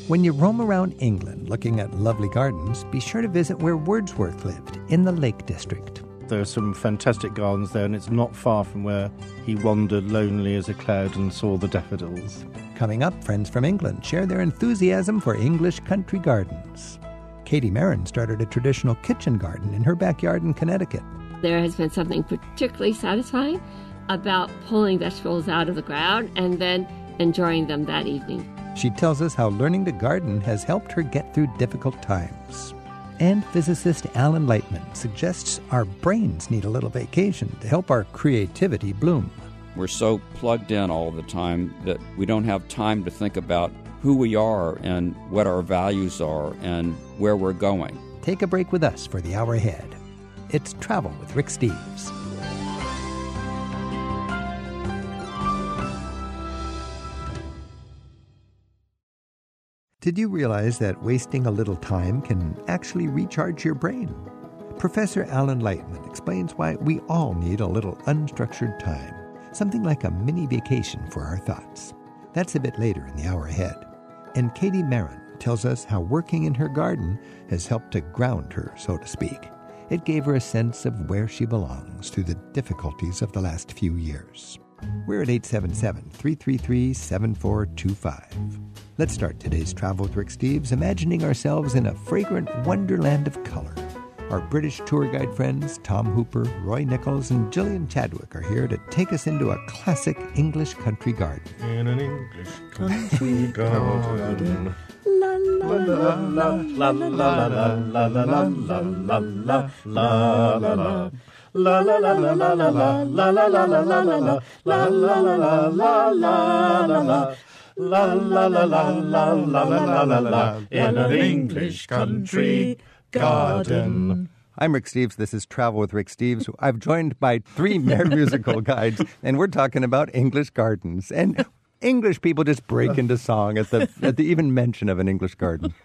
When you roam around England looking at lovely gardens, be sure to visit where Wordsworth lived, in the Lake District. There are some fantastic gardens there, and it's not far from where he wandered lonely as a cloud and saw the daffodils. Coming up, friends from England share their enthusiasm for English country gardens. Katie Marin started a traditional kitchen garden in her backyard in Connecticut. There has been something particularly satisfying about pulling vegetables out of the ground and then enjoying them that evening. She tells us how learning to garden has helped her get through difficult times. And physicist Alan Lightman suggests our brains need a little vacation to help our creativity bloom. We're so plugged in all the time that we don't have time to think about who we are and what our values are and where we're going. Take a break with us for the hour ahead. It's Travel with Rick Steves. Did you realize that wasting a little time can actually recharge your brain? Professor Alan Lightman explains why we all need a little unstructured time, something like a mini vacation for our thoughts. That's a bit later in the hour ahead. And Katie Marin tells us how working in her garden has helped to ground her, so to speak. It gave her a sense of where she belongs through the difficulties of the last few years. We're at 877-333-7425. Let's start today's Travel with Rick Steves imagining ourselves in a fragrant wonderland of color. Our British tour guide friends Tom Hooper, Roy Nichols, and Gillian Chadwick are here to take us into a classic English country garden. In an English country garden. La la la la la la la la la la la la la la. La la la la la la la la la la la la la la la la la la la. La la la la la la la la la in an English country garden. I'm Rick Steves. This is Travel with Rick Steves. I've joined by three musical guides, and we're talking about English gardens. And English people just break into song at the even mention of an English garden.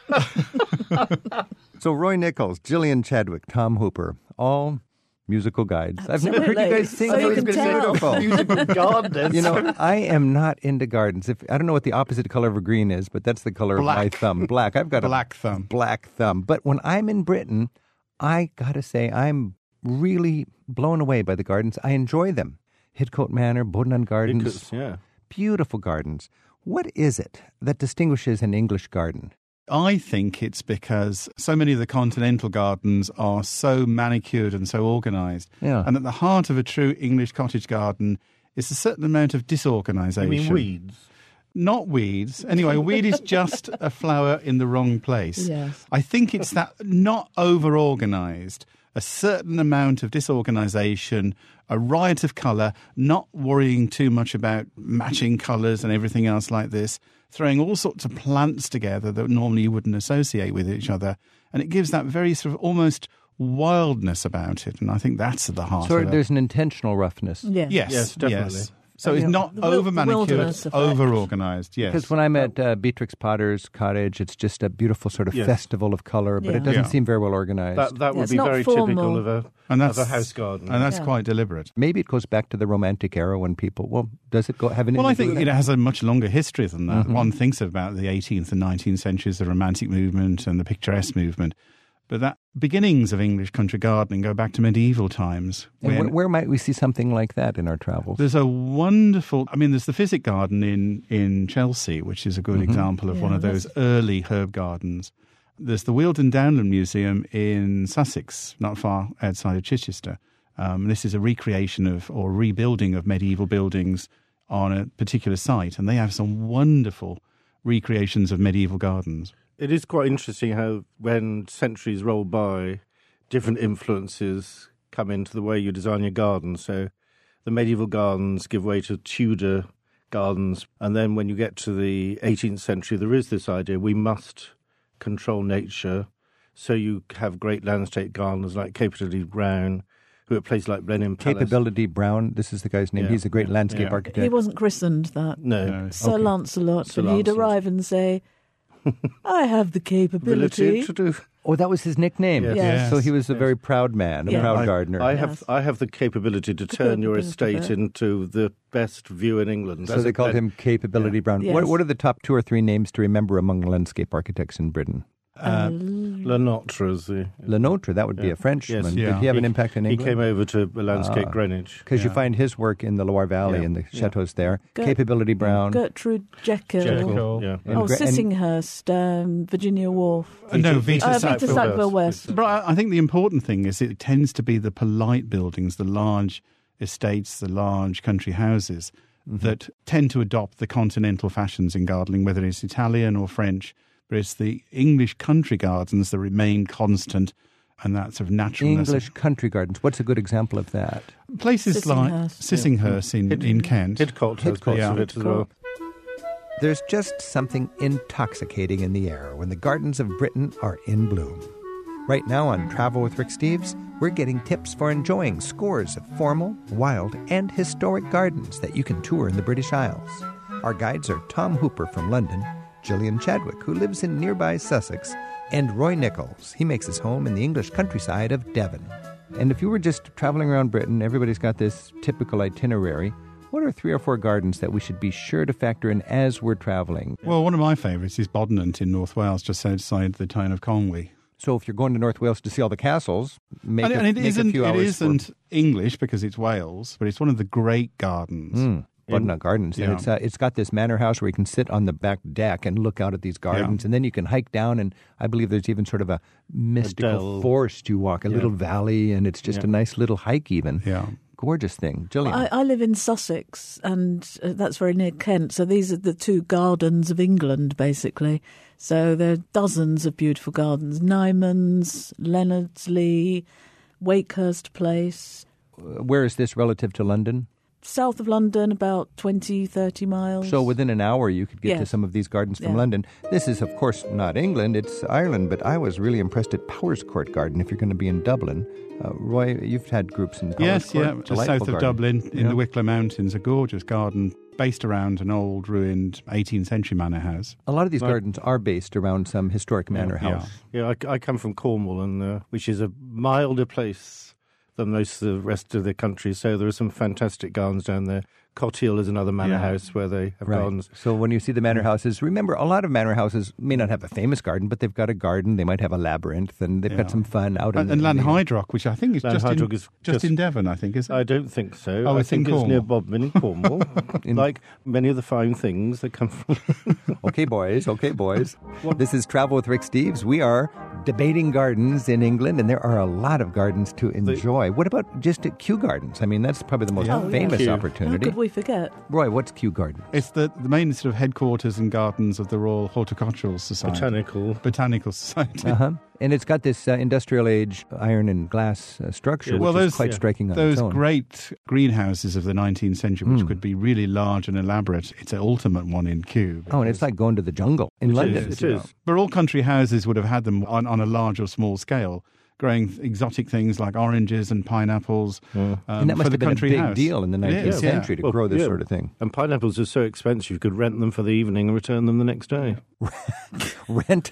So Roy Nichols, Gillian Chadwick, Tom Hooper, all musical guides. Absolutely. I've never heard you guys sing. So you It's can tell. beautiful. Musical gardeners. You know, I am not into gardens. I don't know what the opposite color of a green is, but that's the color of my Black. thumb. Black. I've got Black a thumb. black thumb. But when I'm in Britain, I got to say I'm really blown away by the gardens. I enjoy them. Hidcote Manor, Bodenham Gardens. Because, yeah. Beautiful gardens. What is it that distinguishes an English garden? I think it's because so many of the continental gardens are so manicured and so organised. Yeah. And at the heart of a true English cottage garden is a certain amount of disorganisation. I mean weeds. Not weeds. Anyway, a weed is just a flower in the wrong place. Yes. I think it's that not over-organised, a certain amount of disorganisation, a riot of colour, not worrying too much about matching colours and everything else like this, throwing all sorts of plants together that normally you wouldn't associate with each other. And it gives that very sort of almost wildness about it. And I think that's at the heart So of it. there's an intentional roughness. Yes. Yes, definitely. Yes. So it's not The over-manicured, wilderness effect. over-organised, yes. Because when I'm at Beatrix Potter's cottage, it's just a beautiful sort of Yes. festival of color, but it Yeah. doesn't Yeah. seem very well organized. That would it's be not very formal. typical of a house garden. And that's Yeah. quite deliberate. Maybe it goes back to the Romantic era when people, does it have an Well, I image of think that? it has a much longer history than that. One thinks about the 18th and 19th centuries, the Romantic movement and the picturesque movement. But that beginnings of English country gardening go back to medieval times. And when where might we see something like that in our travels? there's a wonderful, there's the Physic Garden in Chelsea, which is a good example of one of those early herb gardens. There's the Weald and Downland Museum in Sussex, not far outside of Chichester. This is a recreation or rebuilding of medieval buildings on a particular site, and they have some wonderful recreations of medieval gardens. It is quite interesting how when centuries roll by, different influences come into the way you design your garden. So the medieval gardens give way to Tudor gardens. And then when you get to the 18th century, there is this idea we must control nature. So you have great landscape gardeners like Capability Brown, who at places like Blenheim Palace. Capability Brown, this is the guy's name. Yeah. He's a great landscape Yeah. architect. He wasn't christened that. No. Sir Okay. Lancelot, Sir and he'd Lancelot. arrive and say, I have the capability Ability to do. Oh, that was his nickname. Yes. Yes. So he was a very proud man, a proud gardener. I have the capability to turn your estate into the best view in England. So they called him Capability Brown. Yes. What are the top 2 or 3 names to remember among landscape architects in Britain? Lenotre is the... Lenotre, that would be a Frenchman. Yes, Did he have an impact in He England? came over to Landscape Greenwich. Because you find his work in the Loire Valley and the chateaus there. Capability Brown. Gertrude Jekyll. Yeah. and Oh, Gra- and- Sissinghurst, Virginia Woolf. No, Vita Vita Vita Sackville. Sackville West. But I think the important thing is it tends to be the polite buildings, the large estates, the large country houses that tend to adopt the continental fashions in gardening, whether it's Italian or French. But it's the English country gardens that remain constant, and that sort of naturalness. English country gardens. What's a good example of that? Places like Sissinghurst. Sissinghurst in Kent. Hidcote has bits of it as well. There's just something intoxicating in the air when the gardens of Britain are in bloom. Right now on Travel with Rick Steves, we're getting tips for enjoying scores of formal, wild, and historic gardens that you can tour in the British Isles. Our guides are Tom Hooper from London, Gillian Chadwick, who lives in nearby Sussex, and Roy Nichols. He makes his home in the English countryside of Devon. And if you were just traveling around Britain, everybody's got this typical itinerary. What are 3 or 4 gardens that we should be sure to factor in as we're traveling? Well, one of my favourites is Bodnant in North Wales, just outside the town of Conwy. So if you're going to North Wales to see all the castles, make And a it few hours. it isn't English because it's Wales, but it's one of the great gardens. Bodnant Gardens. Yeah. And it's got this manor house where you can sit on the back deck and look out at these gardens. Yeah. And then you can hike down, and I believe there's even sort of a mystical dell. forest you walk, a little valley, and it's just a nice little hike even. Yeah. Gorgeous thing. Gillian. I live in Sussex, and that's very near Kent. So these are the 2 gardens of England, basically. So there are dozens of beautiful gardens. Nyman's, Leonardsley, Wakehurst Place. Where is this relative to London? South of London, about 20, 30 miles. So within an hour you could get to Yes. some of these gardens from Yeah. London. This is, of course, not England, it's Ireland, but I was really impressed at Powers Court Garden if you're going to be in Dublin. Roy, you've had groups in Powers Yes, Court. yeah, just Delightful south of garden. Dublin in the Wicklow Mountains, a gorgeous garden based around an old ruined 18th century manor house. A lot of these gardens are based around some historic manor house. Yeah, I come from Cornwall, and which is a milder place than most of the rest of the country. So there are some fantastic gardens down there. Cottiel is another manor house where they have gardens. So when you see the manor houses, remember a lot of manor houses may not have a famous garden, but they've got a garden. They might have a labyrinth, and they've got some fun out in And Lanhydrock, which I think is Lanhydrock is just in Devon, I think, is it? I don't think so. Oh, I it's in think it's near Cornwall. Bodmin in Cornwall. Like many of the fine things that come from... Okay, boys. This is Travel with Rick Steves. We are debating gardens in England, and there are a lot of gardens to enjoy. What about just at Kew Gardens? I mean, that's probably the most famous Kew. How opportunity. could we forget? Roy, what's Kew Garden? It's the main sort of headquarters and gardens of the Royal Horticultural Society. Botanical Society. And it's got this industrial age iron and glass structure, which is quite striking on those its own. great greenhouses of the 19th century, which could be really large and elaborate. It's an ultimate one in Kew. Oh, and it's like going to the jungle in London. It is. But all country houses would have had them on a large or small scale, growing exotic things like oranges and pineapples. And that must for the have been a country big house. deal in the 19th It is, century to Well, grow this yeah. sort of thing. And pineapples are so expensive, you could rent them for the evening and return them the next day. Rent.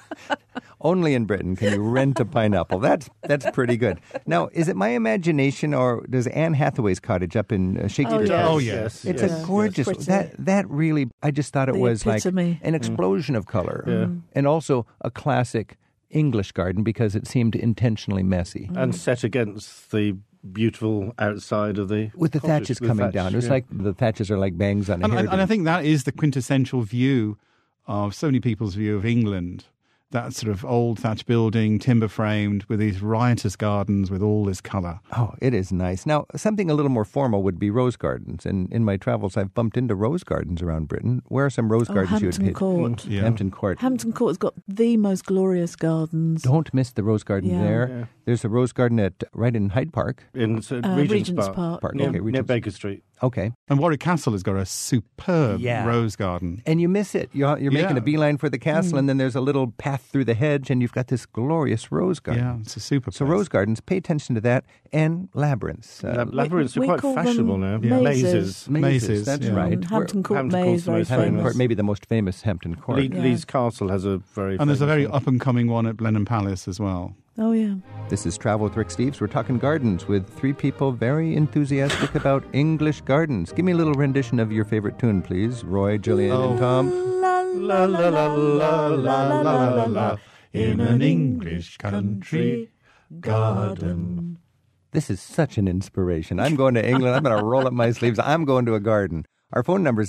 Only in Britain can you rent a pineapple. That's pretty good. Now, is it my imagination, or does Anne Hathaway's cottage up in Shakespeare? yes. Oh, yes. It's Yes. a gorgeous. Pretty. That really. I just thought it The was epitome. like an explosion of color, Yeah. and also a classic English garden because it seemed intentionally messy. And set against the beautiful outside of the... With the cottage, thatches with coming thatch, down. It was yeah. like the thatches are like bangs on a And hairdo. I think that is the quintessential view of so many people's view of England. That sort of old thatch building, timber framed, with these riotous gardens with all this colour. Oh, it is nice. Now, something a little more formal would be rose gardens. And in my travels, I've bumped into rose gardens around Britain. Where are some rose gardens you would Hampton hit? Court. Yeah. Hampton Court. Hampton Court has got the most glorious gardens. Don't miss the rose garden Yeah. there. There's a rose garden right in Hyde Park. In Regent's Park. Near Regent's. Baker Street. Okay. And Warwick Castle has got a superb rose garden. And you miss it. You're making a beeline for the castle, and then there's a little path through the hedge, and you've got this glorious rose garden. Yeah, it's a super place. So rose gardens, pay attention to that, and labyrinths. Labyrinths are we quite call them fashionable now. mazes. Mazes, that's yeah. right. Hampton Court Hampton Maze, Court's the very most famous. famous. Court, maybe the most famous Hampton Court. Leeds Castle has a very And there's a very famous one. up-and-coming one at Blenheim Palace as well. Oh, yeah. This is Travel with Rick Steves. We're talking gardens with three people very enthusiastic about English gardens. Give me a little rendition of your favorite tune, please. Roy, Gillian, and Tom. La la la la la la la la, in an English country garden. This is such an inspiration. I'm going to England. I'm going to roll up my sleeves. I'm going to a garden. Our phone number is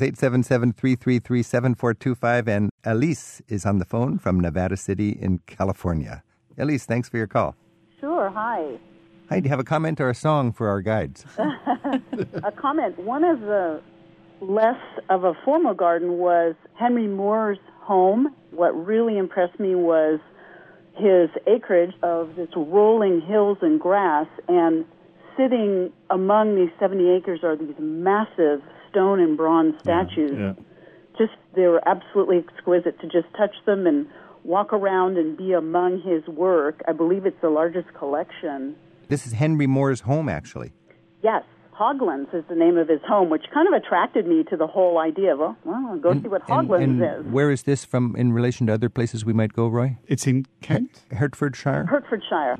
877-333-7425, and Elise is on the phone from Nevada City in California. Elise, thanks for your call. Sure, hi. Hi, do you have a comment or a song for our guides? A comment. One of the less of a formal garden was Henry Moore's home. What really impressed me was his acreage of this rolling hills and grass, and sitting among these 70 acres are these massive stone and bronze statues. Yeah. They were absolutely exquisite to just touch them and walk around and be among his work. I believe it's the largest collection. This is Henry Moore's home, actually. Yes, Hoglands is the name of his home, which kind of attracted me to the whole idea of, well, I'll go see what Hoglands is. Where is this from in relation to other places we might go, Roy? It's in Kent? Hertfordshire? Hertfordshire.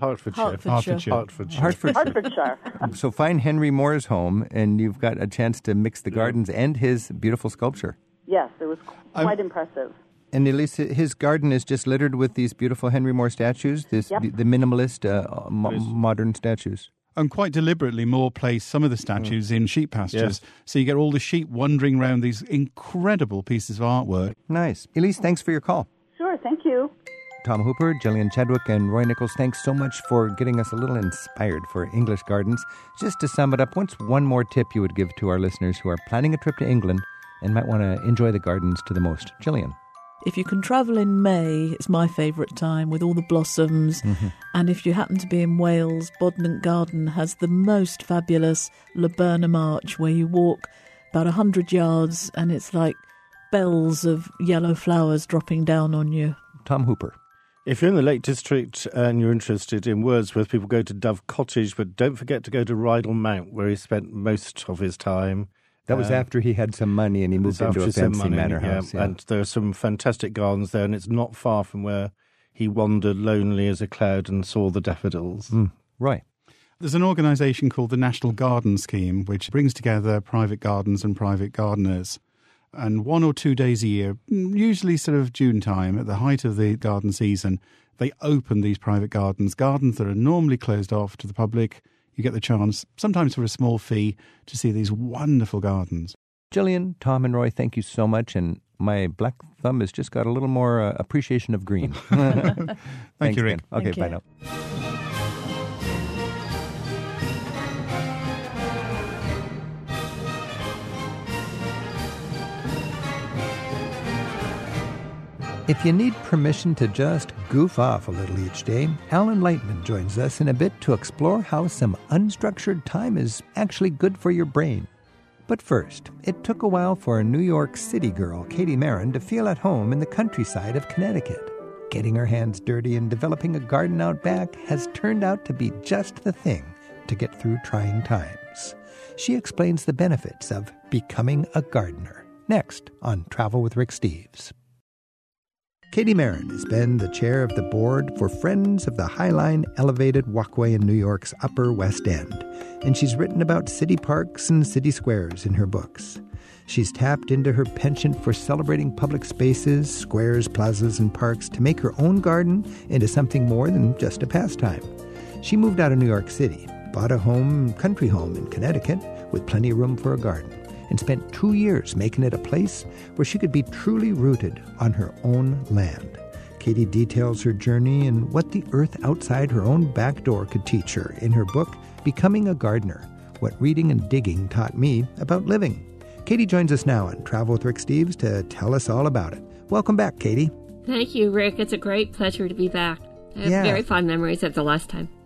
Hertfordshire. So find Henry Moore's home, and you've got a chance to mix the gardens and his beautiful sculpture. Yes, it was quite impressive. And Elise, his garden is just littered with these beautiful Henry Moore statues, the minimalist modern statues. And quite deliberately, Moore placed some of the statues in sheep pastures. Yeah. So you get all the sheep wandering around these incredible pieces of artwork. Nice. Elise, thanks for your call. Sure, thank you. Tom Hooper, Gillian Chadwick, and Roy Nichols, thanks so much for getting us a little inspired for English gardens. Just to sum it up, what's one more tip you would give to our listeners who are planning a trip to England and might want to enjoy the gardens to the most? Gillian. If you can travel in May, it's my favourite time with all the blossoms. Mm-hmm. And if you happen to be in Wales, Bodnant Garden has the most fabulous Laburnum Arch where you walk about 100 yards and it's like bells of yellow flowers dropping down on you. Tom Hooper. If you're in the Lake District and you're interested in Wordsworth, people go to Dove Cottage, but don't forget to go to Rydal Mount, where he spent most of his time. That was after he had some money and he moved into a fancy manor house. Yeah. And there are some fantastic gardens there, and it's not far from where he wandered lonely as a cloud and saw the daffodils. Right. There's an organisation called the National Garden Scheme, which brings together private gardens and private gardeners. And 1 or 2 days a year, usually sort of June time, at the height of the garden season, they open these private gardens that are normally closed off to the public. You get the chance, sometimes for a small fee, to see these wonderful gardens. Gillian, Tom, and Roy, thank you so much. And my black thumb has just got a little more appreciation of green. Thank you, Rick. Okay, bye now. If you need permission to just goof off a little each day, Alan Lightman joins us in a bit to explore how some unstructured time is actually good for your brain. But first, it took a while for a New York City girl, Katie Marin, to feel at home in the countryside of Connecticut. Getting her hands dirty and developing a garden out back has turned out to be just the thing to get through trying times. She explains the benefits of becoming a gardener. Next on Travel with Rick Steves. Katie Marin has been the chair of the board for Friends of the Highline Elevated Walkway in New York's Upper West End, and she's written about city parks and city squares in her books. She's tapped into her penchant for celebrating public spaces, squares, plazas, and parks to make her own garden into something more than just a pastime. She moved out of New York City, bought a country home in Connecticut with plenty of room for a garden, and spent 2 years making it a place where she could be truly rooted on her own land. Katie details her journey and what the earth outside her own back door could teach her in her book, Becoming a Gardener, What Reading and Digging Taught Me About Living. Katie joins us now on Travel with Rick Steves to tell us all about it. Welcome back, Katie. Thank you, Rick. It's a great pleasure to be back. I have very fond memories of the last time.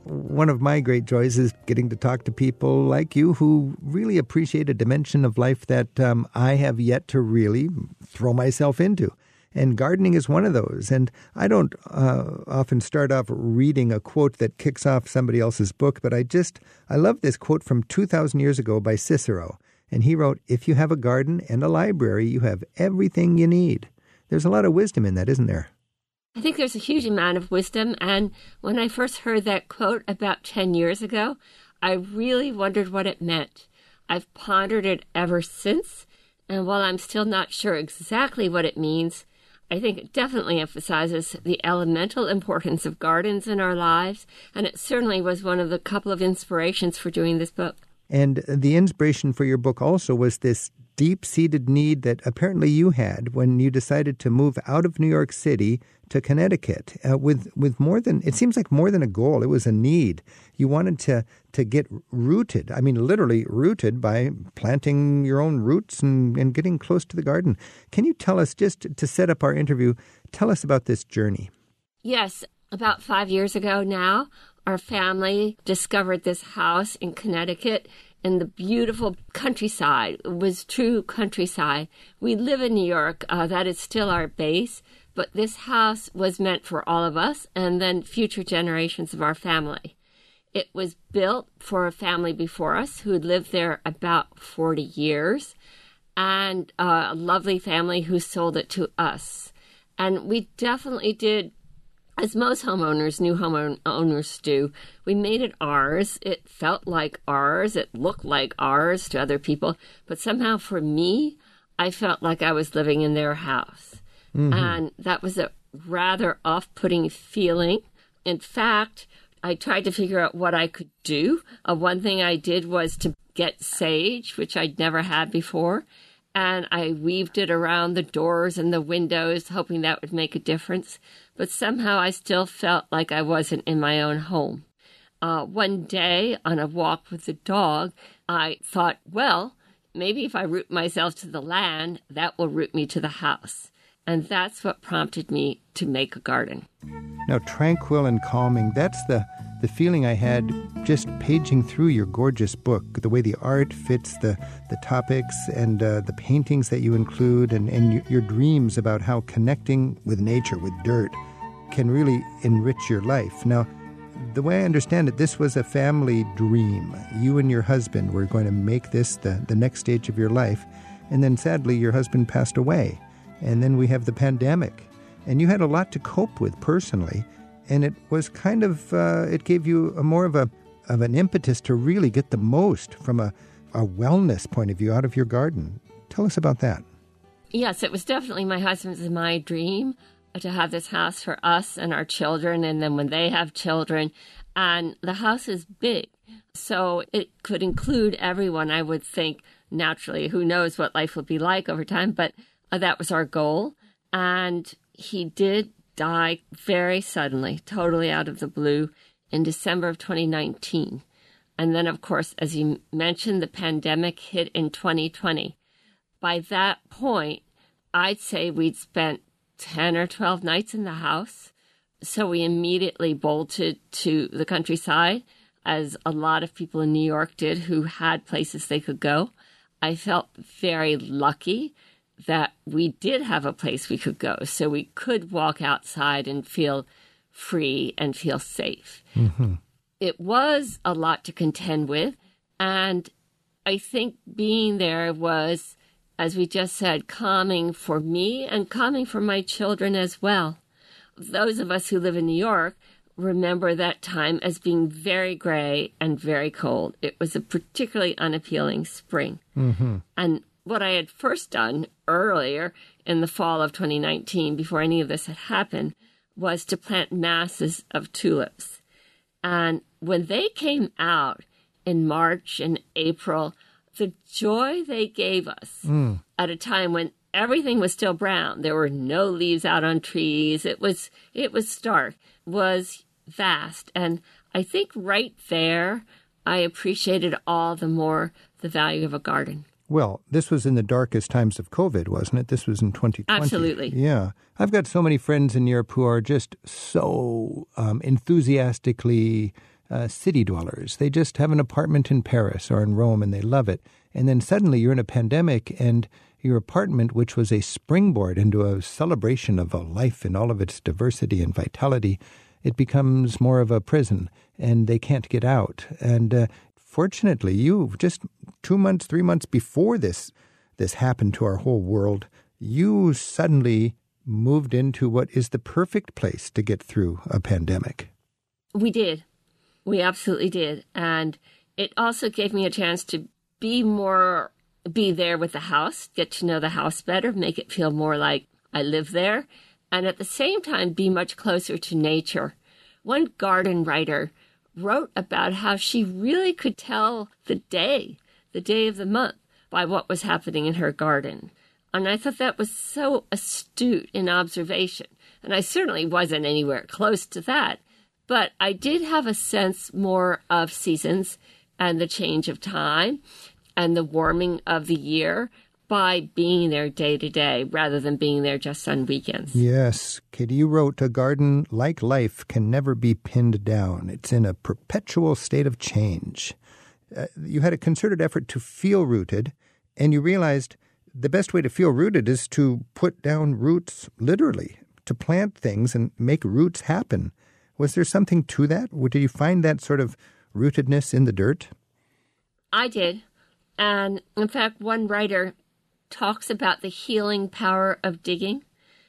one of my great joys is getting to talk to people like you who really appreciate a dimension of life that I have yet to really throw myself into. And gardening is one of those. And I don't often start off reading a quote that kicks off somebody else's book, but I love this quote from 2,000 years ago by Cicero. And he wrote, "If you have a garden and a library, you have everything you need." There's a lot of wisdom in that, isn't there? I think there's a huge amount of wisdom. And when I first heard that quote about 10 years ago, I really wondered what it meant. I've pondered it ever since. And while I'm still not sure exactly what it means, I think it definitely emphasizes the elemental importance of gardens in our lives, and it certainly was one of the couple of inspirations for doing this book. And the inspiration for your book also was this deep-seated need that apparently you had when you decided to move out of New York City to Connecticut with more than, it seems like more than a goal. It was a need. You wanted to get rooted, I mean literally rooted by planting your own roots and getting close to the garden. Can you tell us, just to set up our interview, tell us about this journey? Yes, about 5 years ago now, our family discovered this house in Connecticut in the beautiful countryside. It was true countryside. We live in New York. That is still our base. But this house was meant for all of us and then future generations of our family. It was built for a family before us who had lived there about 40 years, and a lovely family who sold it to us. And we definitely did, as most homeowners, new homeowners do, we made it ours. It felt like ours. It looked like ours to other people. But somehow for me, I felt like I was living in their house. Mm-hmm. And that was a rather off-putting feeling. In fact, I tried to figure out what I could do. One thing I did was to get sage, which I'd never had before. And I weaved it around the doors and the windows, hoping that would make a difference. But somehow I still felt like I wasn't in my own home. One day, on a walk with the dog, I thought, well, maybe if I root myself to the land, that will root me to the house. And that's what prompted me to make a garden. Now, tranquil and calming, that's the feeling I had just paging through your gorgeous book, the way the art fits the topics and the paintings that you include and your dreams about how connecting with nature, with dirt, can really enrich your life. Now, the way I understand it, this was a family dream. You and your husband were going to make this the next stage of your life. And then sadly, your husband passed away. And then we have the pandemic. And you had a lot to cope with personally. And it was kind of, it gave you more of an impetus to really get the most from a wellness point of view out of your garden. Tell us about that. Yes, it was definitely my husband's and my dream to have this house for us and our children, and then when they have children. And the house is big, so it could include everyone, I would think, naturally. Who knows what life will be like over time, but that was our goal. And he did die very suddenly, totally out of the blue, in December of 2019. And then, of course, as you mentioned, the pandemic hit in 2020. By that point, I'd say we'd spent 10 or 12 nights in the house. So we immediately bolted to the countryside, as a lot of people in New York did who had places they could go. I felt very lucky that we did have a place we could go, so we could walk outside and feel free and feel safe. Mm-hmm. It was a lot to contend with, and I think being there was, as we just said, calming for me and calming for my children as well. Those of us who live in New York remember that time as being very gray and very cold. It was a particularly unappealing spring. Mm-hmm. And what I had first done earlier in the fall of 2019, before any of this had happened, was to plant masses of tulips. And when they came out in March and April, the joy they gave us at a time when everything was still brown, there were no leaves out on trees, it was stark, was vast. And I think right there, I appreciated all the more the value of a garden. Well, this was in the darkest times of COVID, wasn't it? This was in 2020. Absolutely. Yeah. I've got so many friends in Europe who are just so enthusiastically city dwellers. They just have an apartment in Paris or in Rome and they love it. And then suddenly you're in a pandemic and your apartment, which was a springboard into a celebration of a life in all of its diversity and vitality, it becomes more of a prison and they can't get out. And fortunately, you just 2 months, 3 months before this happened to our whole world, you suddenly moved into what is the perfect place to get through a pandemic. We did. We absolutely did. And it also gave me a chance to be there with the house, get to know the house better, make it feel more like I live there, and at the same time be much closer to nature. One garden writer wrote about how she really could tell the day of the month, by what was happening in her garden. And I thought that was so astute in observation. And I certainly wasn't anywhere close to that. But I did have a sense more of seasons and the change of time and the warming of the year by being there day to day rather than being there just on weekends. Yes. Katie, you wrote, a garden, like life, can never be pinned down. It's in a perpetual state of change. You had a concerted effort to feel rooted, and you realized the best way to feel rooted is to put down roots literally, to plant things and make roots happen. Was there something to that? Did you find that sort of rootedness in the dirt? I did. And in fact, one writer talks about the healing power of digging.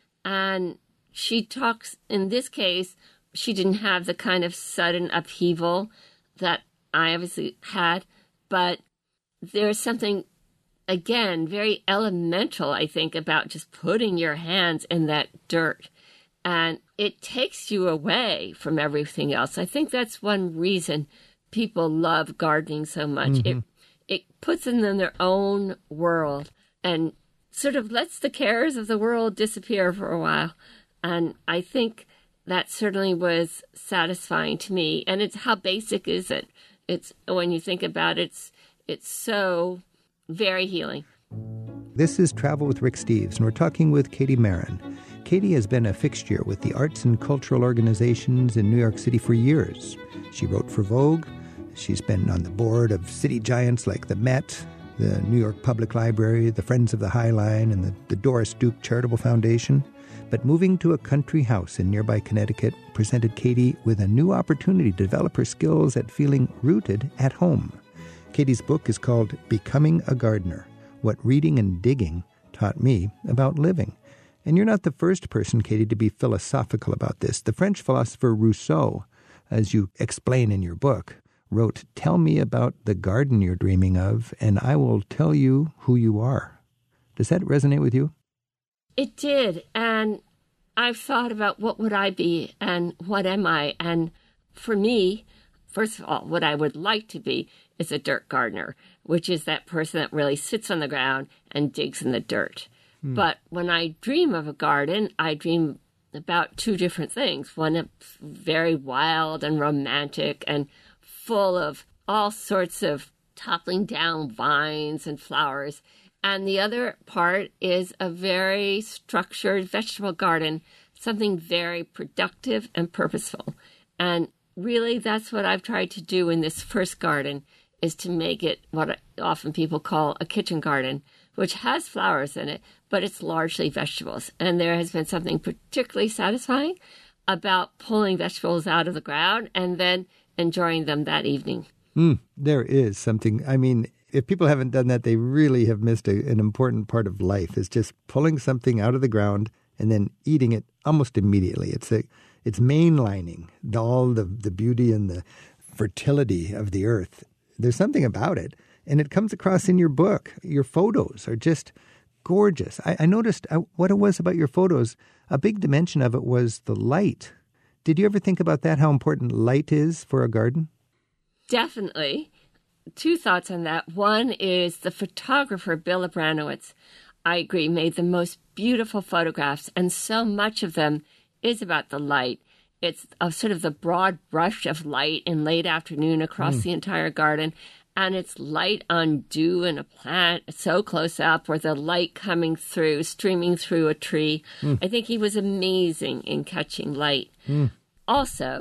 And she talks, in this case, she didn't have the kind of sudden upheaval that I obviously had, but there's something, again, very elemental, I think, about just putting your hands in that dirt. And it takes you away from everything else. I think that's one reason people love gardening so much. Mm-hmm. It puts them in their own world and sort of lets the cares of the world disappear for a while. And I think that certainly was satisfying to me. And it's how basic is it? It's, when you think about it, it's so very healing. This is Travel with Rick Steves, and we're talking with Katie Marin. Katie has been a fixture with the arts and cultural organizations in New York City for years. She wrote for Vogue. She's been on the board of city giants like the Met, the New York Public Library, the Friends of the High Line, and the Doris Duke Charitable Foundation. But moving to a country house in nearby Connecticut presented Katie with a new opportunity to develop her skills at feeling rooted at home. Katie's book is called Becoming a Gardener, What Reading and Digging Taught Me About Living. And you're not the first person, Katie, to be philosophical about this. The French philosopher Rousseau, as you explain in your book, wrote, "Tell me about the garden you're dreaming of, and I will tell you who you are." Does that resonate with you? It did, and I've thought about what would I be and what am I? And for me, first of all, what I would like to be is a dirt gardener, which is that person that really sits on the ground and digs in the dirt. But when I dream of a garden, I dream about two different things. One very wild and romantic and full of all sorts of toppling down vines and flowers. And the other part is a very structured vegetable garden, something very productive and purposeful. And really, that's what I've tried to do in this first garden, is to make it what often people call a kitchen garden, which has flowers in it, but it's largely vegetables. And there has been something particularly satisfying about pulling vegetables out of the ground and then enjoying them that evening. There is something. I mean, if people haven't done that, they really have missed an important part of life, is just pulling something out of the ground and then eating it almost immediately. It's mainlining all the beauty and the fertility of the earth. There's something about it, and it comes across in your book. Your photos are just gorgeous. I noticed what it was about your photos. A big dimension of it was the light. Did you ever think about that, how important light is for a garden? Definitely. Two thoughts on that. One is the photographer, Bill Abranowitz, I agree, made the most beautiful photographs, and so much of them is about the light. It's sort of the broad brush of light in late afternoon across the entire garden, and it's light on dew in a plant so close up, or the light coming through, streaming through a tree. I think he was amazing in catching light. Also,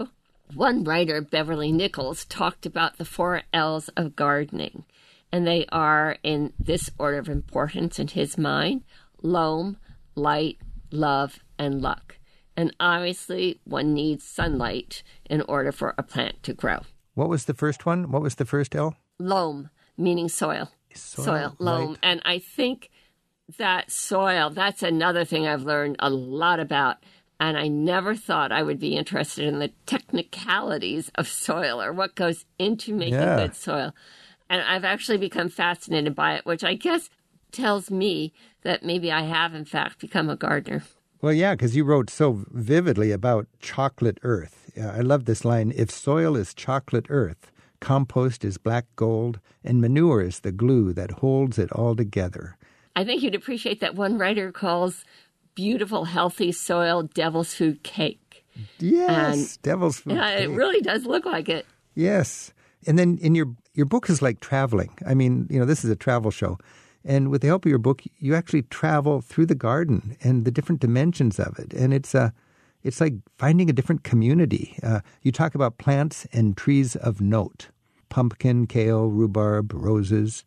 One writer, Beverly Nichols, talked about the 4 L's of gardening, and they are, in this order of importance in his mind: loam, light, love, and luck. And obviously, one needs sunlight in order for a plant to grow. What was the first one? What was the first L? Loam, meaning soil. Soil, loam. Light. And I think that soil, that's another thing I've learned a lot about. And I never thought I would be interested in the technicalities of soil or what goes into making good soil. And I've actually become fascinated by it, which I guess tells me that maybe I have, in fact, become a gardener. Well, yeah, because you wrote so vividly about chocolate earth. I love this line: if soil is chocolate earth, compost is black gold, and manure is the glue that holds it all together. I think you'd appreciate that one writer calls beautiful, healthy soil devil's food cake. Yes, devil's food cake. It really does look like it. Yes. And then in your book is like traveling. I mean, this is a travel show. And with the help of your book, you actually travel through the garden and the different dimensions of it. And it's like finding a different community. You talk about plants and trees of note: pumpkin, kale, rhubarb, roses.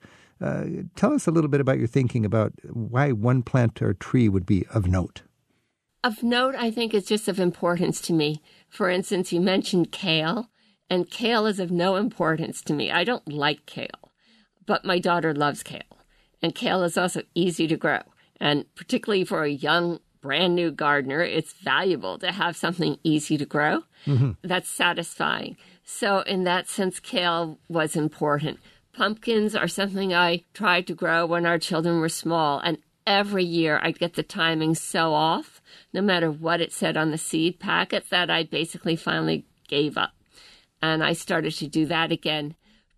Tell us a little bit about your thinking about why one plant or tree would be of note. Of note, I think, is just of importance to me. For instance, you mentioned kale, and kale is of no importance to me. I don't like kale, but my daughter loves kale. And kale is also easy to grow. And particularly for a young, brand new gardener, it's valuable to have something easy to grow. Mm-hmm. That's satisfying. So in that sense, kale was important. Pumpkins are something I tried to grow when our children were small. And every year I'd get the timing so off, no matter what it said on the seed packet, that I basically finally gave up. And I started to do that again.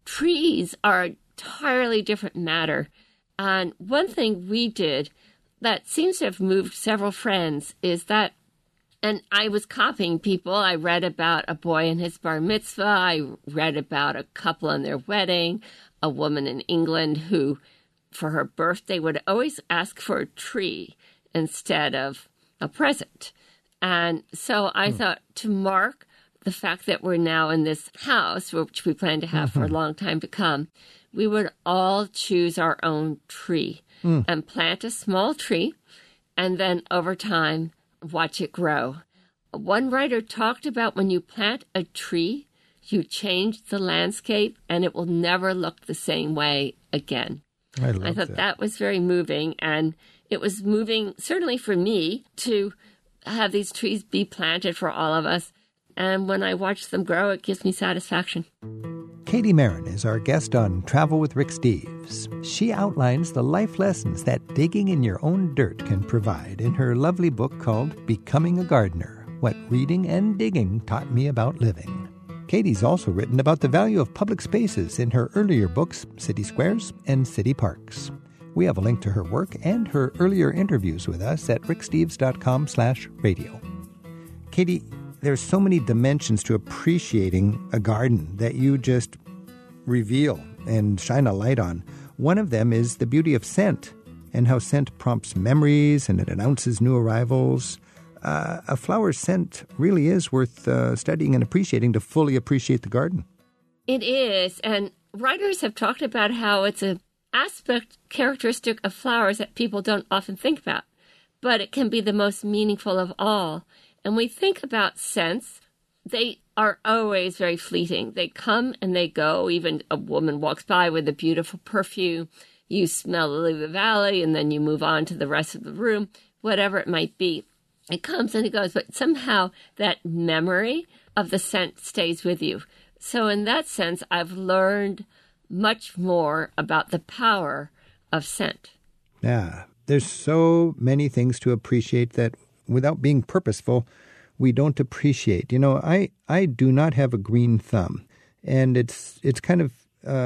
Trees are an entirely different matter. And one thing we did that seems to have moved several friends is that, and I was copying people. I read about a boy and his bar mitzvah. I read about a couple and their wedding, a woman in England who, for her birthday, would always ask for a tree instead of a present. And so I thought, to mark the fact that we're now in this house, which we plan to have for a long time to come, we would all choose our own tree and plant a small tree, and then over time, watch it grow. One writer talked about when you plant a tree, you change the landscape, and it will never look the same way again. I thought that was very moving, and it was moving, certainly for me, to have these trees be planted for all of us. And when I watch them grow, it gives me satisfaction. Katie Marin is our guest on Travel with Rick Steves. She outlines the life lessons that digging in your own dirt can provide in her lovely book called Becoming a Gardener: What Reading and Digging Taught Me About Living. Katie's also written about the value of public spaces in her earlier books, City Squares and City Parks. We have a link to her work and her earlier interviews with us at ricksteves.com/radio. Katie, there's so many dimensions to appreciating a garden that you just reveal and shine a light on. One of them is the beauty of scent and how scent prompts memories and it announces new arrivals. A flower's scent really is worth studying and appreciating to fully appreciate the garden. It is, and writers have talked about how it's an aspect characteristic of flowers that people don't often think about, but it can be the most meaningful of all. And we think about scents, they are always very fleeting. They come and they go. Even a woman walks by with a beautiful perfume. You smell Lily Valley, and then you move on to the rest of the room, whatever it might be. It comes and it goes, but somehow that memory of the scent stays with you. So in that sense, I've learned much more about the power of scent. Yeah, there's so many things to appreciate that without being purposeful, we don't appreciate. You know, I do not have a green thumb, and it's kind of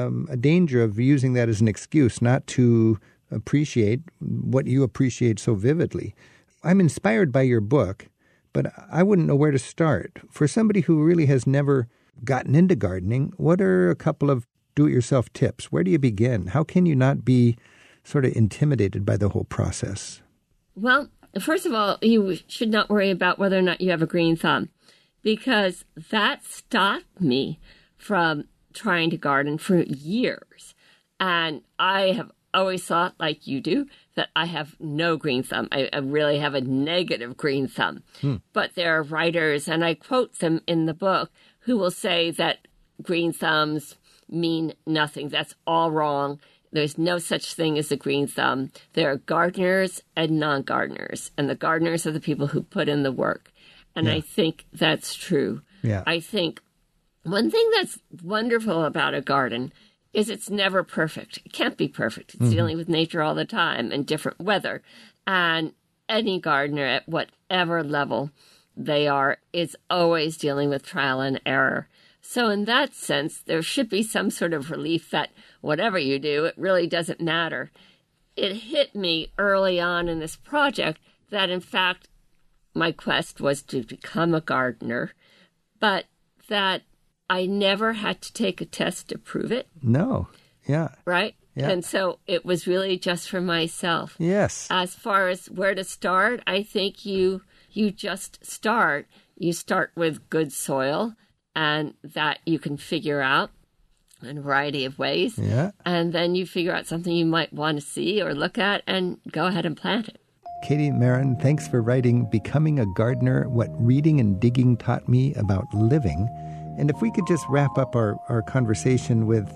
a danger of using that as an excuse not to appreciate what you appreciate so vividly. I'm inspired by your book, but I wouldn't know where to start. For somebody who really has never gotten into gardening, what are a couple of do-it-yourself tips? Where do you begin? How can you not be sort of intimidated by the whole process? Well, first of all, you should not worry about whether or not you have a green thumb, because that stopped me from trying to garden for years. And I have always thought, like you do, that I have no green thumb. I really have a negative green thumb. But there are writers, and I quote them in the book, who will say that green thumbs mean nothing. That's all wrong. There's no such thing as a green thumb. There are gardeners and non-gardeners, and the gardeners are the people who put in the work. And I think that's true. Yeah. I think one thing that's wonderful about a garden is it's never perfect. It can't be perfect. It's dealing with nature all the time and different weather. And any gardener at whatever level they are is always dealing with trial and error. So in that sense, there should be some sort of relief that whatever you do, it really doesn't matter. It hit me early on in this project that, in fact, my quest was to become a gardener, but that I never had to take a test to prove it. No. Yeah. Right? Yeah. And so it was really just for myself. Yes. As far as where to start, I think you just start. You start with good soil, and that you can figure out in a variety of ways. Yeah. And then you figure out something you might want to see or look at and go ahead and plant it. Katie Marin, thanks for writing Becoming a Gardener, What Reading and Digging Taught Me About Living. And if we could just wrap up our conversation with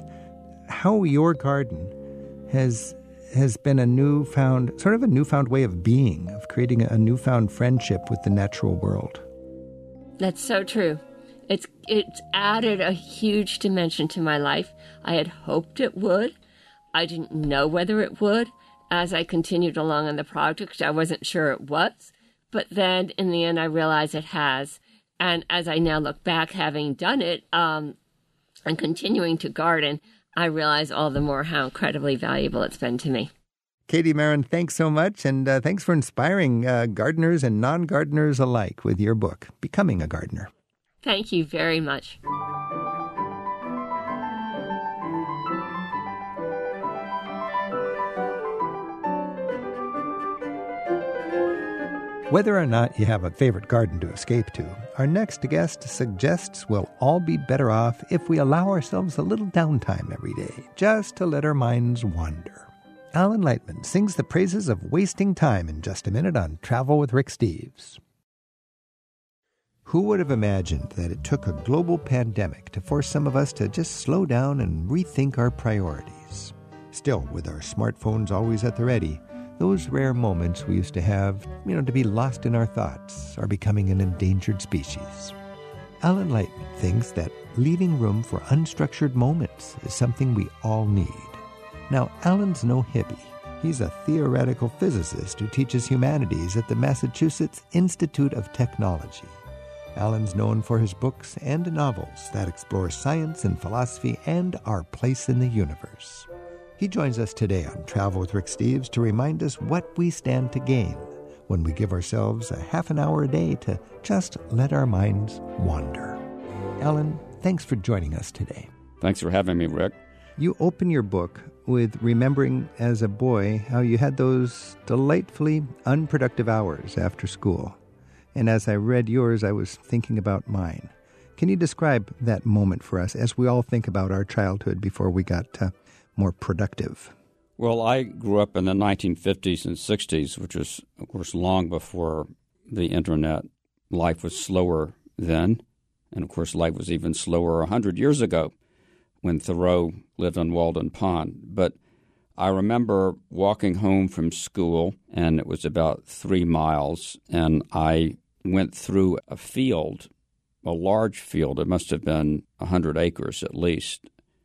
how your garden has been a newfound way of being, of creating a newfound friendship with the natural world. That's so true. It's added a huge dimension to my life. I had hoped it would. I didn't know whether it would. As I continued along on the project, I wasn't sure it was. But then in the end, I realized it has. And as I now look back, having done it and continuing to garden, I realize all the more how incredibly valuable it's been to me. Katie Marin, thanks so much. And thanks for inspiring gardeners and non-gardeners alike with your book, Becoming a Gardener. Thank you very much. Whether or not you have a favorite garden to escape to, our next guest suggests we'll all be better off if we allow ourselves a little downtime every day, just to let our minds wander. Alan Lightman sings the praises of wasting time in just a minute on Travel with Rick Steves. Who would have imagined that it took a global pandemic to force some of us to just slow down and rethink our priorities? Still, with our smartphones always at the ready, those rare moments we used to have, to be lost in our thoughts, are becoming an endangered species. Alan Lightman thinks that leaving room for unstructured moments is something we all need. Now, Alan's no hippie. He's a theoretical physicist who teaches humanities at the Massachusetts Institute of Technology. Alan's known for his books and novels that explore science and philosophy and our place in the universe. He joins us today on Travel with Rick Steves to remind us what we stand to gain when we give ourselves a half an hour a day to just let our minds wander. Alan, thanks for joining us today. Thanks for having me, Rick. You open your book with remembering as a boy how you had those delightfully unproductive hours after school. And as I read yours, I was thinking about mine. Can you describe that moment for us as we all think about our childhood before we got more productive? Well, I grew up in the 1950s and 60s, which was, of course, long before the Internet. Life was slower then, and, of course, life was even slower 100 years ago when Thoreau lived on Walden Pond. But I remember walking home from school, and it was about 3 miles, and I went through a field, a large field. It must have been 100 acres at least.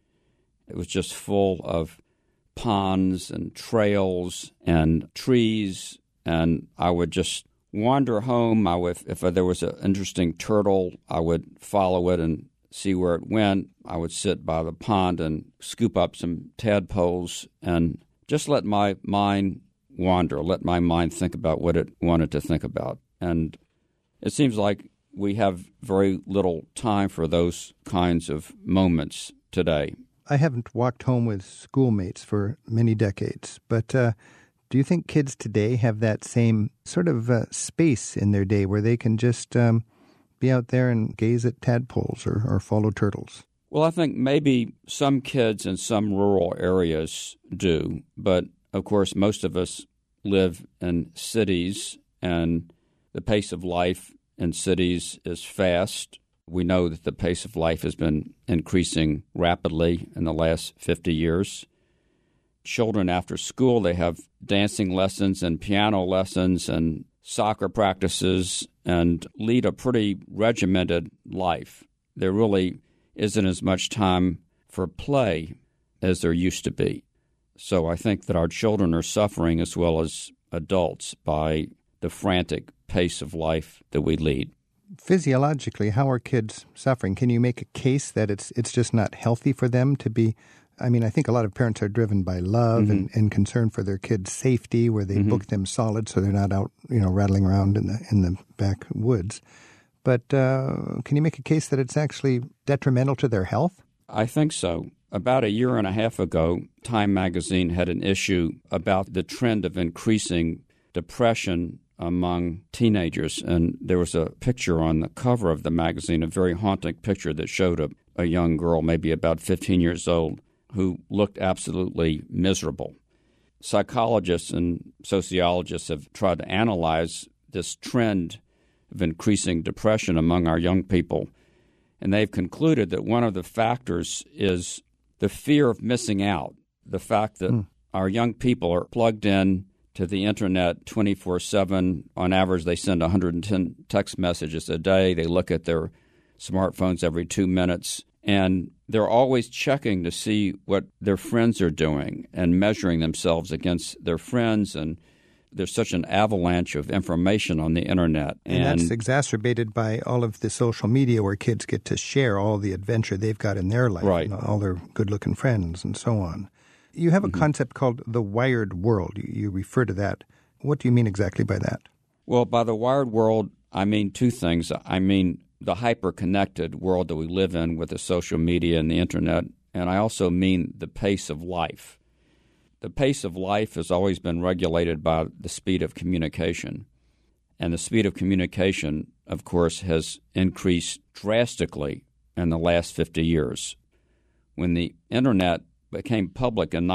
It was just full of ponds and trails and trees, and I would just wander home. If there was an interesting turtle, I would follow it and see where it went. I would sit by the pond and scoop up some tadpoles and just let my mind wander, let my mind think about what it wanted to think about. And it seems like we have very little time for those kinds of moments today. I haven't walked home with schoolmates for many decades, but do you think kids today have that same sort of space in their day where they can just be be out there and gaze at tadpoles or follow turtles? Well, I think maybe some kids in some rural areas do, but of course most of us live in cities, and the pace of life in cities is fast. We know that the pace of life has been increasing rapidly in the last 50 years. Children after school, they have dancing lessons and piano lessons and soccer practices and lead a pretty regimented life. There really isn't as much time for play as there used to be. So I think that our children are suffering as well as adults by the frantic pace of life that we lead. Physiologically, how are kids suffering? Can you make a case that it's just not healthy for them to be? I mean, I think a lot of parents are driven by love and concern for their kids' safety, where they book them solid so they're not out, rattling around in the backwoods. But can you make a case that it's actually detrimental to their health? I think so. About a year and a half ago, Time magazine had an issue about the trend of increasing depression among teenagers. And there was a picture on the cover of the magazine, a very haunting picture that showed a young girl, maybe about 15 years old, who looked absolutely miserable. Psychologists and sociologists have tried to analyze this trend of increasing depression among our young people, and they've concluded that one of the factors is the fear of missing out, the fact that our young people are plugged in to the Internet 24/7. On average, they send 110 text messages a day. They look at their smartphones every 2 minutes, and they're always checking to see what their friends are doing and measuring themselves against their friends. And there's such an avalanche of information on the Internet. And that's exacerbated by all of the social media where kids get to share all the adventure they've got in their life, right, all their good-looking friends and so on. You have a concept called the wired world. You refer to that. What do you mean exactly by that? Well, by the wired world, I mean two things. I mean the hyper-connected world that we live in with the social media and the Internet, and I also mean the pace of life. The pace of life has always been regulated by the speed of communication. And the speed of communication, of course, has increased drastically in the last 50 years. When the Internet became public in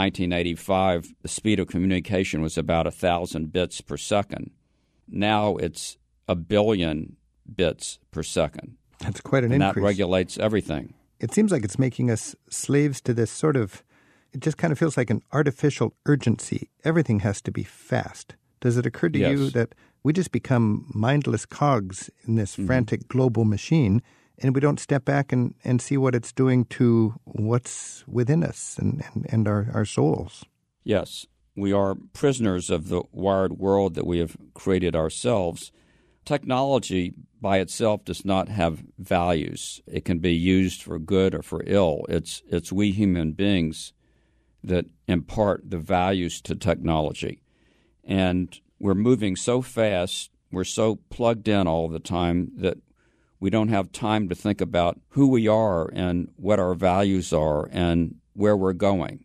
1985, the speed of communication was about 1,000 bits per second. Now it's 1 billion bits per second. That's quite an increase. increase. And that regulates everything. It seems like it's making us slaves to this sort of, it just kind of feels like an artificial urgency. Everything has to be fast. Does it occur to you that we just become mindless cogs in this frantic global machine, and we don't step back and see what it's doing to what's within us and our souls? Yes, we are prisoners of the wired world that we have created ourselves. Technology by itself does not have values. It can be used for good or for ill. It's we human beings that impart the values to technology. And we're moving so fast, we're so plugged in all the time that we don't have time to think about who we are and what our values are and where we're going.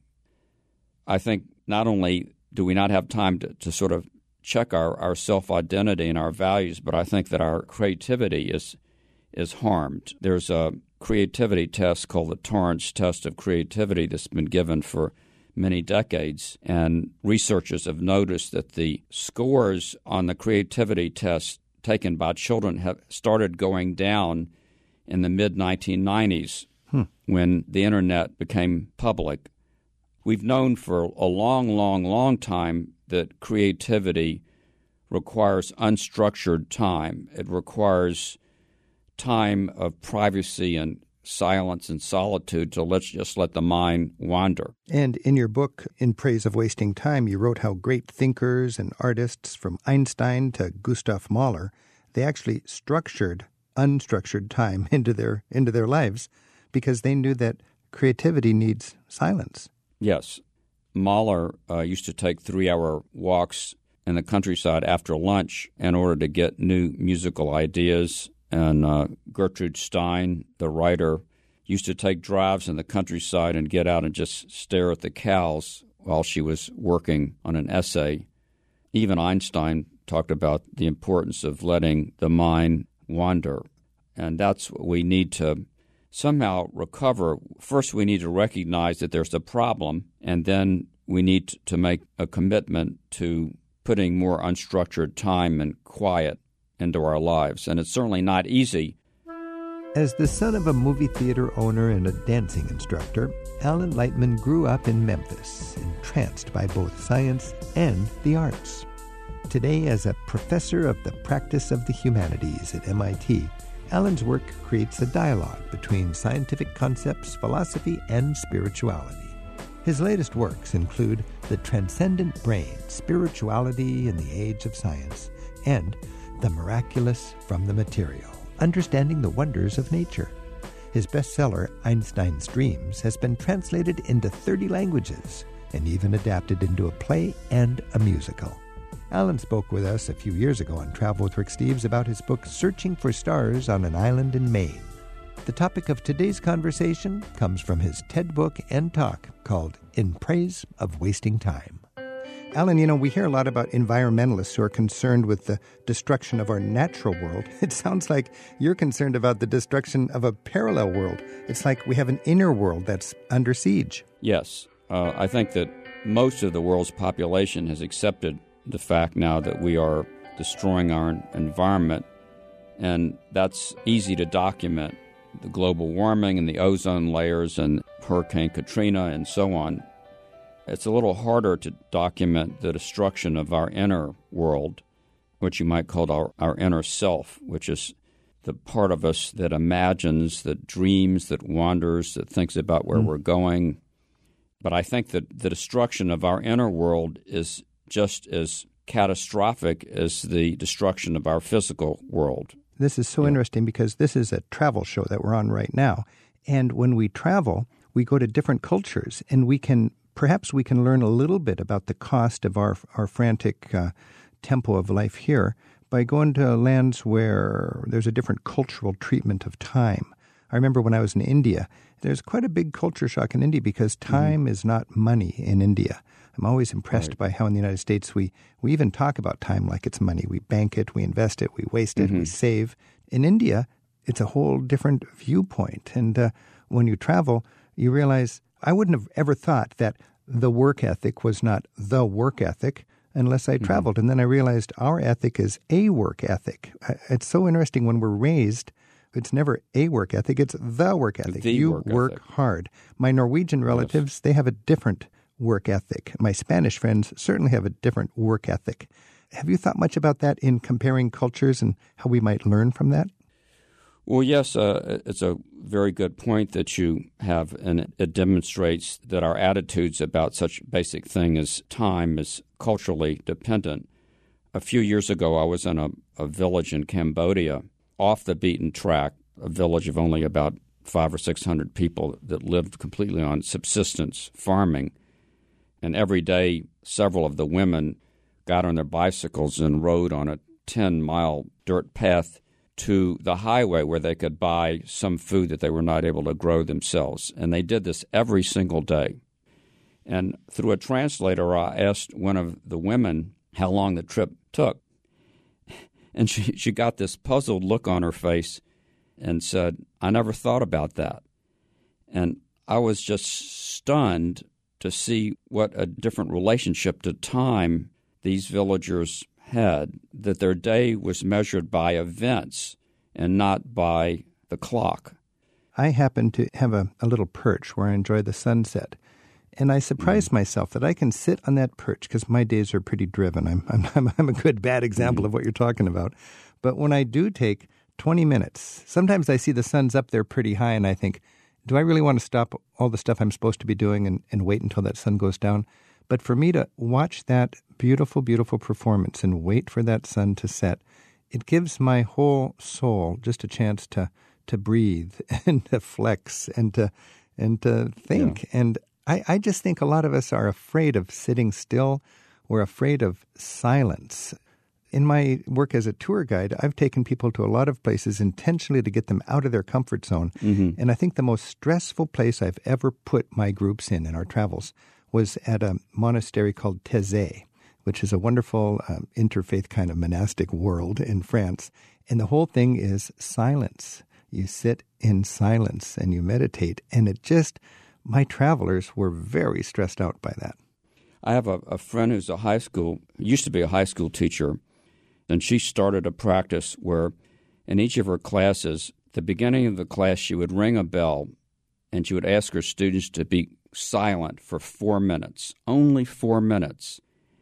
I think not only do we not have time to sort of check our self-identity and our values, but I think that our creativity is harmed. There's a creativity test called the Torrance Test of Creativity that's been given for many decades, and researchers have noticed that the scores on the creativity test taken by children have started going down in the mid-1990s when the Internet became public. We've known for a long time that creativity requires unstructured time. It requires time of privacy and silence and solitude to just let the mind wander. And in your book, In Praise of Wasting Time, you wrote how great thinkers and artists from Einstein to Gustav Mahler, they actually structured unstructured time into their lives because they knew that creativity needs silence. Yes. Mahler used to take 3-hour walks in the countryside after lunch in order to get new musical ideas. And Gertrude Stein, the writer, used to take drives in the countryside and get out and just stare at the cows while she was working on an essay. Even Einstein talked about the importance of letting the mind wander. And that's what we need to somehow recover. First, we need to recognize that there's a problem, and then we need to make a commitment to putting more unstructured time and quiet into our lives. And it's certainly not easy. As the son of a movie theater owner and a dancing instructor, Alan Lightman grew up in Memphis, entranced by both science and the arts. Today, as a professor of the practice of the humanities at MIT, Alan's work creates a dialogue between scientific concepts, philosophy, and spirituality. His latest works include The Transcendent Brain, Spirituality in the Age of Science, and The Miraculous from the Material, Understanding the Wonders of Nature. His bestseller, Einstein's Dreams, has been translated into 30 languages and even adapted into a play and a musical. Alan spoke with us a few years ago on Travel with Rick Steves about his book, Searching for Stars on an Island in Maine. The topic of today's conversation comes from his TED book and talk called In Praise of Wasting Time. Alan, we hear a lot about environmentalists who are concerned with the destruction of our natural world. It sounds like you're concerned about the destruction of a parallel world. It's like we have an inner world that's under siege. Yes. I think that most of the world's population has accepted the fact now that we are destroying our environment, and that's easy to document. The global warming and the ozone layers and Hurricane Katrina and so on. It's a little harder to document the destruction of our inner world, which you might call our inner self, which is the part of us that imagines, that dreams, that wanders, that thinks about where we're going. But I think that the destruction of our inner world is just as catastrophic as the destruction of our physical world. This is so interesting because this is a travel show that we're on right now. And when we travel, we go to different cultures, and perhaps we can learn a little bit about the cost of our frantic tempo of life here by going to lands where there's a different cultural treatment of time. I remember when I was in India, there's quite a big culture shock in India because time is not money in India. I'm always impressed by how in the United States we even talk about time like it's money. We bank it, we invest it, we waste it, we save. In India, it's a whole different viewpoint. And when you travel, you realize I wouldn't have ever thought that the work ethic was not the work ethic unless I traveled. And then I realized our ethic is a work ethic. It's so interesting when we're raised, it's never a work ethic, it's the work ethic. You work hard. My Norwegian relatives, they have a different work ethic. My Spanish friends certainly have a different work ethic. Have you thought much about that in comparing cultures and how we might learn from that? Well, yes, it's a very good point that you have, and it demonstrates that our attitudes about such basic thing as time is culturally dependent. A few years ago, I was in a village in Cambodia, off the beaten track, a village of only about 500 or 600 people that lived completely on subsistence farming. And every day, several of the women got on their bicycles and rode on a 10-mile dirt path to the highway where they could buy some food that they were not able to grow themselves. And they did this every single day. And through a translator, I asked one of the women how long the trip took. And she got this puzzled look on her face and said, "I never thought about that." And I was just stunned to see what a different relationship to time these villagers had, that their day was measured by events and not by the clock. I happen to have a little perch where I enjoy the sunset. And I surprised myself that I can sit on that perch because my days are pretty driven. I'm a good bad example of what you're talking about. But when I do take 20 minutes, sometimes I see the sun's up there pretty high and I think, do I really want to stop all the stuff I'm supposed to be doing and wait until that sun goes down? But for me to watch that beautiful, beautiful performance and wait for that sun to set, it gives my whole soul just a chance to breathe and to flex and to think. Yeah. And I just think a lot of us are afraid of sitting still. We're afraid of silence. In my work as a tour guide, I've taken people to a lot of places intentionally to get them out of their comfort zone. Mm-hmm. And I think the most stressful place I've ever put my groups in our travels was at a monastery called Taizé, which is a wonderful interfaith kind of monastic world in France. And the whole thing is silence. You sit in silence and you meditate. And my travelers were very stressed out by that. I have a friend who's used to be a high school teacher, and she started a practice where in each of her classes, at the beginning of the class, she would ring a bell and she would ask her students to be silent for 4 minutes, only 4 minutes.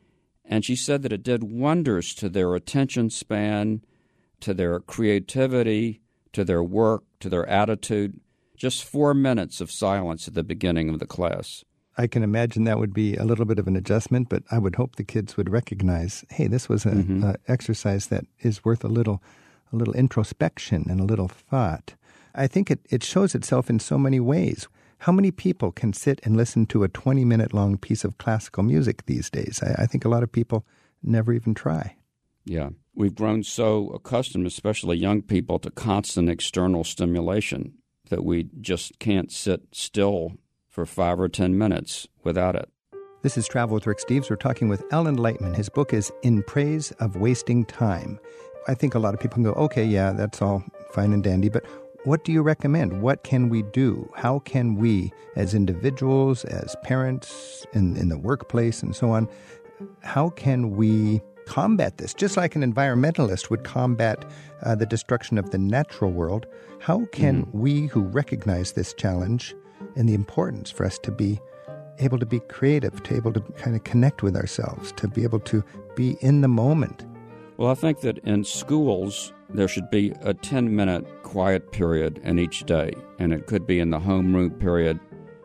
And she said that it did wonders to their attention span, to their creativity, to their work, to their attitude. Just 4 minutes of silence at the beginning of the class. I can imagine that would be a little bit of an adjustment, but I would hope the kids would recognize, hey, this was an exercise that is worth a little introspection and a little thought. I think it shows itself in so many ways. How many people can sit and listen to a 20-minute-long piece of classical music these days? I think a lot of people never even try. Yeah. We've grown so accustomed, especially young people, to constant external stimulation that we just can't sit still for 5 or 10 minutes without it. This is Travel with Rick Steves. We're talking with Alan Lightman. His book is In Praise of Wasting Time. I think a lot of people can go, okay, yeah, that's all fine and dandy, but what do you recommend? What can we do? How can we, as individuals, as parents, in the workplace and so on, how can we combat this? Just like an environmentalist would combat the destruction of the natural world, how can we who recognize this challenge and the importance for us to be able to be creative, to be able to kind of connect with ourselves, to be able to be in the moment? Well, I think that in schools, there should be a 10-minute quiet period in each day, and it could be in the homeroom period.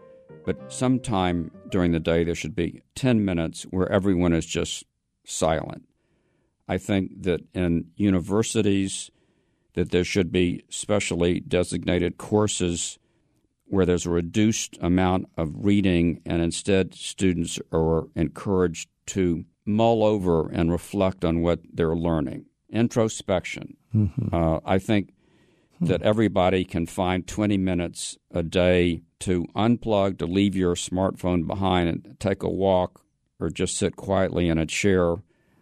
But sometime during the day, there should be 10 minutes where everyone is just silent. I think that in universities, that there should be specially designated courses where there's a reduced amount of reading, and instead students are encouraged to mull over and reflect on what they're learning. Introspection. I think that everybody can find 20 minutes a day to unplug, to leave your smartphone behind and take a walk or just sit quietly in a chair.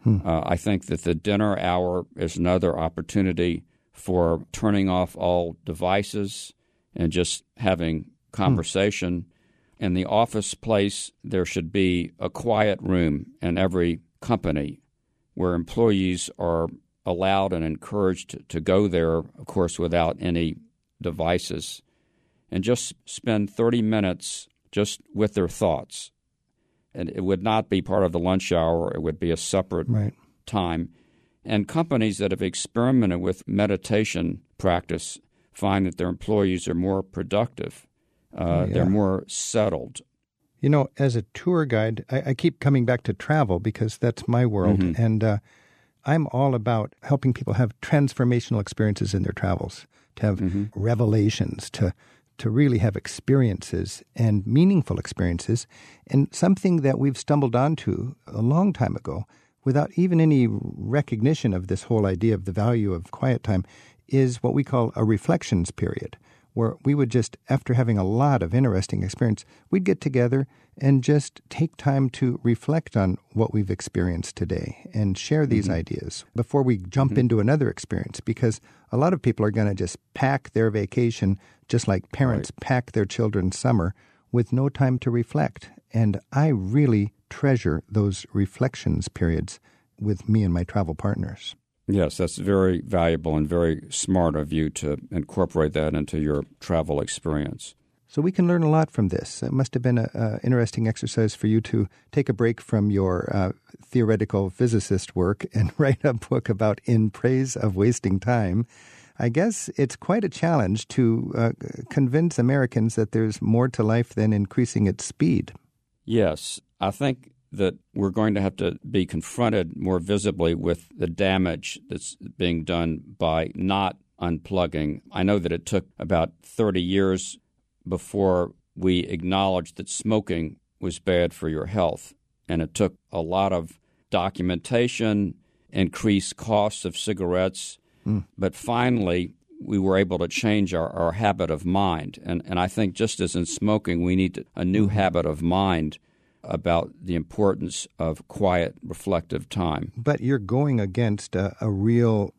I think that the dinner hour is another opportunity for turning off all devices and just having conversation. In the office place, there should be a quiet room in every company where employees are allowed and encouraged to go there, of course, without any devices, and just spend 30 minutes just with their thoughts. And it would not be part of the lunch hour. It would be a separate time. And companies that have experimented with meditation practice find that their employees are more productive. They're more settled. You know, as a tour guide, I keep coming back to travel because that's my world. And I'm all about helping people have transformational experiences in their travels, to have revelations, to really have experiences and meaningful experiences. And something that we've stumbled onto a long time ago without even any recognition of this whole idea of the value of quiet time is what we call a reflections period, where we would just, after having a lot of interesting experience, we'd get together and just take time to reflect on what we've experienced today and share these ideas before we jump into another experience, because a lot of people are going to just pack their vacation just like parents pack their children's summer with no time to reflect. And I really treasure those reflections periods with me and my travel partners. Yes, that's very valuable and very smart of you to incorporate that into your travel experience. So we can learn a lot from this. It must have been an interesting exercise for you to take a break from your theoretical physicist work and write a book about In Praise of Wasting Time. I guess it's quite a challenge to convince Americans that there's more to life than increasing its speed. Yes, I think that we're going to have to be confronted more visibly with the damage that's being done by not unplugging. I know that it took about 30 years before we acknowledged that smoking was bad for your health, and it took a lot of documentation, increased costs of cigarettes, but finally we were able to change our habit of mind. And I think just as in smoking, we need a new habit of mind about the importance of quiet, reflective time. But you're going against a real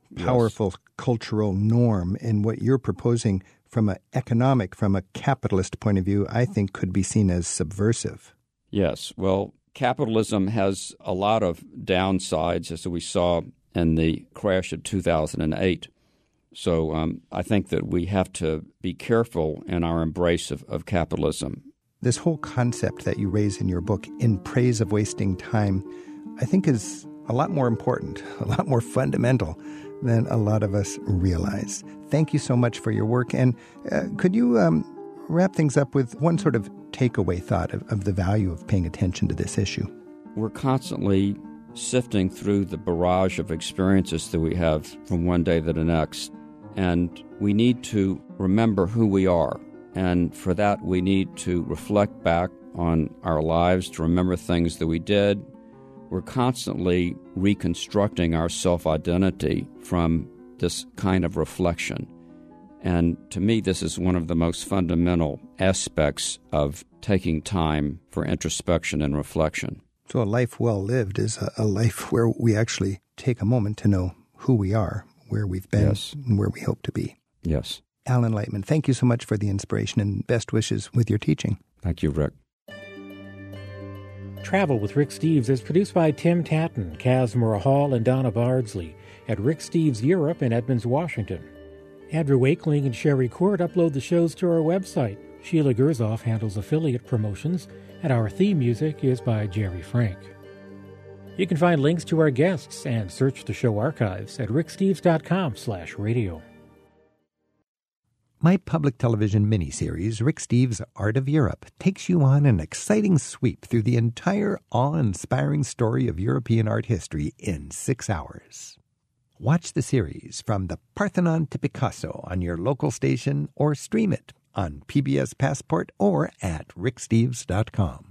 powerful cultural norm, and what you're proposing from a capitalist point of view, I think could be seen as subversive. Yes. Well, capitalism has a lot of downsides, as we saw in the crash of 2008. So I think that we have to be careful in our embrace of capitalism. This whole concept that you raise in your book, In Praise of Wasting Time, I think is a lot more important, a lot more fundamental than a lot of us realize. Thank you so much for your work. And could you wrap things up with one sort of takeaway thought of the value of paying attention to this issue? We're constantly sifting through the barrage of experiences that we have from one day to the next. And we need to remember who we are. And for that, we need to reflect back on our lives, to remember things that we did. We're constantly reconstructing our self-identity from this kind of reflection. And to me, this is one of the most fundamental aspects of taking time for introspection and reflection. So a life well lived is a life where we actually take a moment to know who we are, where we've been, Yes. and where we hope to be. Yes. Alan Lightman, thank you so much for the inspiration and best wishes with your teaching. Thank you, Rick. Travel with Rick Steves is produced by Tim Tatton, Kazmira Hall, and Donna Bardsley at Rick Steves Europe in Edmonds, Washington. Andrew Wakeling and Sherry Court upload the shows to our website. Sheila Gerzoff handles affiliate promotions, and our theme music is by Jerry Frank. You can find links to our guests and search the show archives at ricksteves.com/radio. My public television miniseries, Rick Steves' Art of Europe, takes you on an exciting sweep through the entire awe-inspiring story of European art history in 6 hours. Watch the series from the Parthenon to Picasso on your local station or stream it on PBS Passport or at ricksteves.com.